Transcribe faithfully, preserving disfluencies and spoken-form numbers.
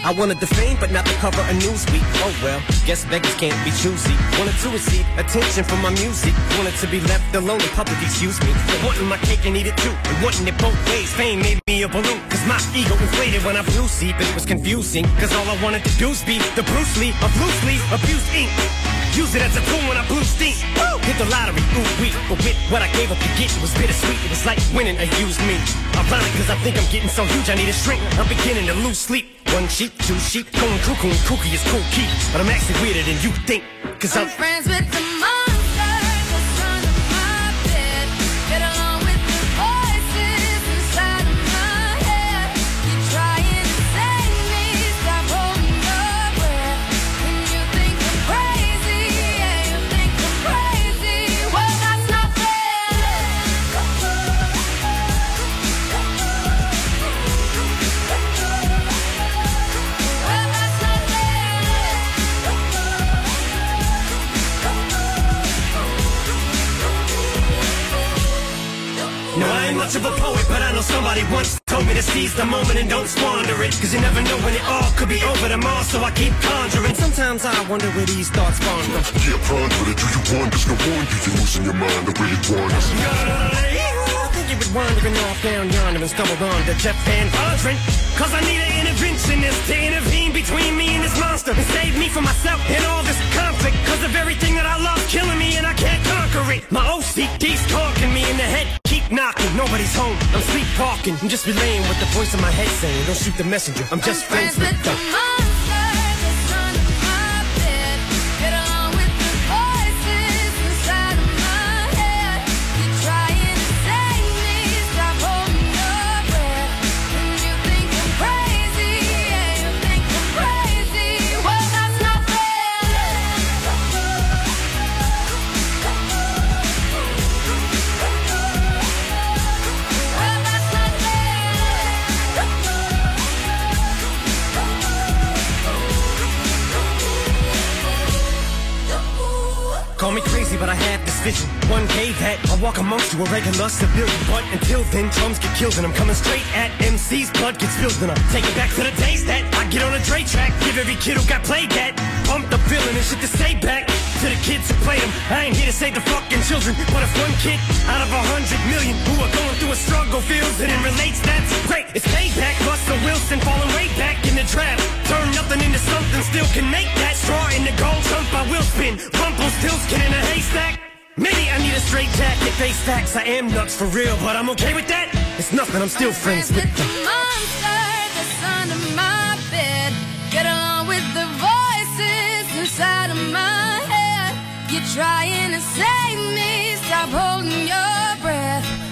I wanted the fame, but not the cover of Newsweek. Oh well, guess beggars can't be choosy. Wanted to receive attention from my music. Wanted to be left alone in public, excuse me. But wanting my cake and eat it too. And wanting it both ways. Fame made me a balloon. Cause my ego inflated when I flew see. But it was confusing. Cause all I wanted to do was be the Bruce Lee of loosely abused ink. Use it as a tool when I blew steam. Woo! Hit the lottery, ooh wee. But with what I gave up to get, it was bittersweet. It was like winning a used me. Ironic, cause I think I'm getting so huge I need a shrink. I'm beginning to lose sleep. One sheep, two sheep, going cuckoo and kooky is cool key. But I'm actually weirder than you think. Cause I'm, I'm friends with the monster that's under my bed. Get along with the voices inside of my head. You're trying to save me, stop holding your breath. And you think I'm crazy, yeah, you think I'm crazy. Well, that's not fair. Well, that's not fair. no, I ain't much of a poet, but I know somebody once told me to seize the moment and don't squander it. Cause you never know when it all could be over tomorrow, so I keep conjuring. Sometimes I wonder where these thoughts spawn from. Yeah, ponder it. Do you wonder? No wonder you're losing your mind the way it wanders. I think you were wandering off down yonder and stumbled on to Jeff Van Vondren. Cause I need an interventionist to intervene between me and this monster and save me from myself and all this conflict. Cause of everything that I love killing me and I can't conquer it. My O C D's talking me in the head. Keep knocking, nobody's home. I'm sleepwalking. I'm just relaying what the voice in my head saying. Don't shoot the messenger. I'm just I'm friends, friends with with the. the monster that's under my bed. Get along with the voices inside of my head. You're trying to save me, stop holding your breath. And you think I'm crazy, yeah, you think I'm crazy. Well, that's not fair. Well, that's not Call me crazy, but I had this vision. One day that I walk amongst you, a regular civilian. But until then, drums get killed and I'm coming straight at M C's. Blood gets spilled and I take it back to the days that I get on a Dre track. Give every kid who got played that pump the feeling and shit to say back to the kids who played them. I ain't here to save the fucking children, but if one kid out of a hundred million who are going through a struggle feels it and relates, that's great. It's payback. Russell Wilson falling way back in the draft. Turn nothing into something, still can make that straw in the gold trump. I will spin. Rumpelstiltskin in a haystack. Maybe I need a straight jacket, face facts. I am nuts for real, but I'm okay with that. It's nothing, I'm still friends with the them. monster that's under my bed. Get along with the voices inside of my head. You're trying to save me, stop holding your breath.